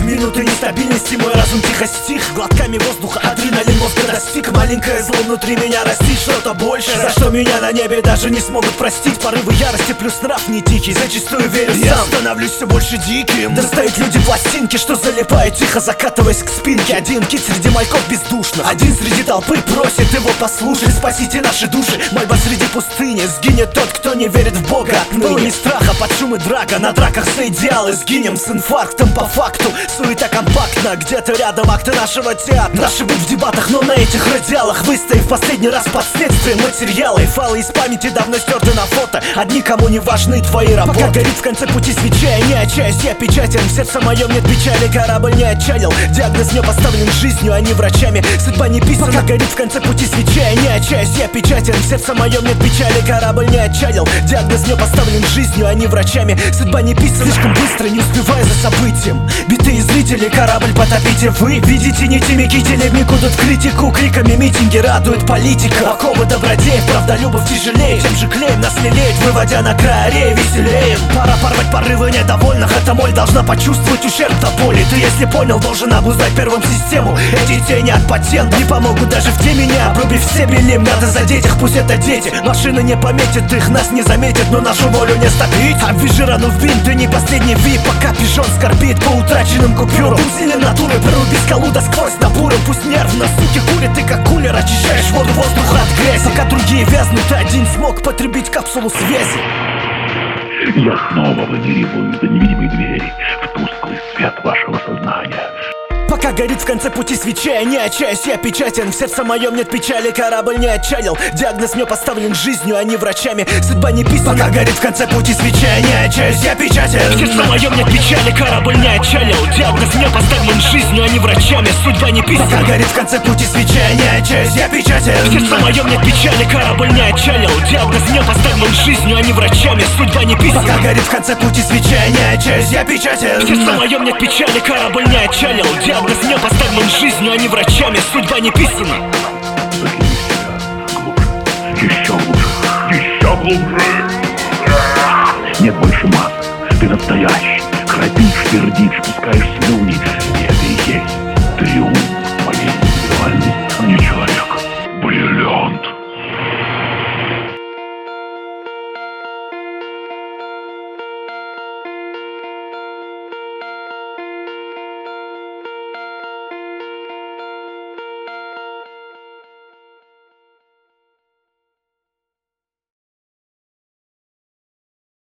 Минуты нестабильности, мой разум тихо стих. Глотками воздуха адреналин мозга достиг. Маленькое зло внутри меня растит, что-то большее, за что меня на небе даже не смогут простить. Порывы ярости плюс нрав не тихий, зачастую верю сам. Я становлюсь все больше диким. Достают люди пластинки, что залипают тихо, закатываясь к спинке. Один кит среди мальков бездушных, один среди толпы просит его послушать. Спасите наши души, мольба среди пустыни. Сгинет тот, кто не верит в Бога. Волны страха под шум и драка, на драках за идеалы. Сгинем с инфарктом по факту. Суета компактна, где-то рядом акты нашего театра. Наши будь в дебатах, но на этих радиалах, выставив последний раз под следствием материалы. Файлы из памяти давно стерты на фото. Одни, кому не важны твои работы. Пока горит в конце пути свеча, я не отчаясь, я печатен. В сердце моем нет печали, корабль не отчалил. Диагноз мне поставлен жизнью, а не врачами. Судьба не писана. Пока горит в конце пути свеча, я не отчаясь, я печатен. В сердце моем нет печали, корабль не отчалил. Диагноз мне поставлен жизнью, а не врачами. Судьба не писана. Слишком быстро, не успевая за событием. Битые зрители, корабль потопите вы. Видите, не теми кителями кудут в критику. Криками митинги радует политика. Оковы добродеев, правдолюбов тяжелее. Тем же клеем нас лелеет, выводя на край ареи веселеем. Пора порвать порывы недовольных. Эта моль должна почувствовать ущерб до боли. Ты, если понял, должен обуздать первым систему. Эти тени от патента не помогут даже в теме, не обрубив все белим. Надо задеть их, пусть это дети. Машина не пометит их, нас не заметит, но нашу волю не стопить. Обвяжи рану в бинт, ты не последний вип. Пока пижон скорбит по утраченным купюрам. Ты усилен натуры, проруби скалу да сквозь напором. Пусть нервно, суки, курят, ты как кулер очищаешь воду воздуха от грязи. Пока другие вязнут, ты один смог потребить капсулу связи. Я снова выныриваю за невидимой двери в тусклый свет вашего сознания. Пока горит в конце пути свеча, я не отчаясь, я печатен. В сердце моем нет печали, корабль не отчалил. Диагноз мне поставлен жизнью, а не врачами. Судьба не писана. Пока горит в конце пути свеча, я не отчаясь, я печатен. В сердце моем нет печали, корабль не отчалил. Диагноз мне поставлен жизнью, а не врачами. Судьба не писана. Пока горит в конце пути свеча, я не отчаясь, я печатен. В сердце моем нет печали, корабль не отчалил. Диагноз мне поставлен жизнью, а не врачами. Судьба не писана. Пока горит в конце пути свеча, я не отчаясь, я печатен. В сердце моем нет печали, корабль не отчалил. Диагноз мне поставлен жизнью, а не врачами. Судьба не писана. Еще глубже, еще глубже. Нет больше масок, ты настоящий. Храпишь, пердишь, пускаешь